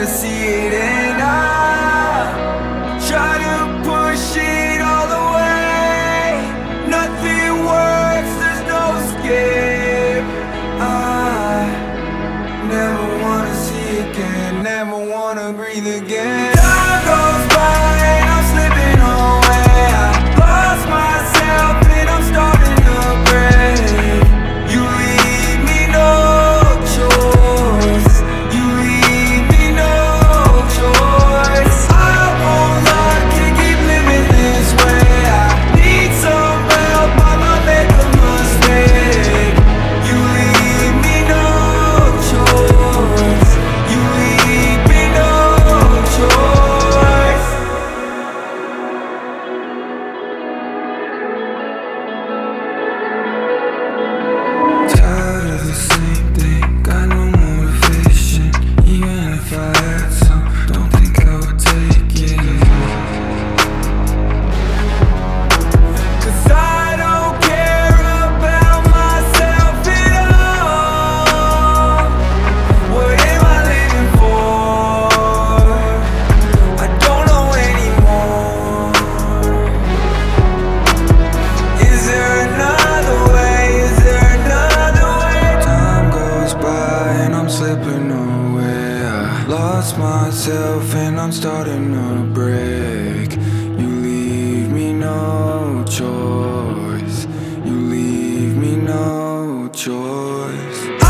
wanna see it, and I try to push it all away. Nothing works, there's no escape. I never wanna see again, never wanna breathe again. Time goes by and I'm slipping away. I lost myself and I'm starting to break. You leave me no choice. You leave me no choice. I won't lie, can't keep living this way. I need some help, I might make a mistake. You leave me no choice. You leave me no choice. Tired of the same thing, got no motivation. Even if I had some, don't think I would take it. 'Cause I don't care about myself at all. What am I living for? I don't know anymore. Is there another way? Is there another way? Time goes by and I'm slipping away. I lost myself and I'm starting to break. You leave me no choice. You leave me no choice.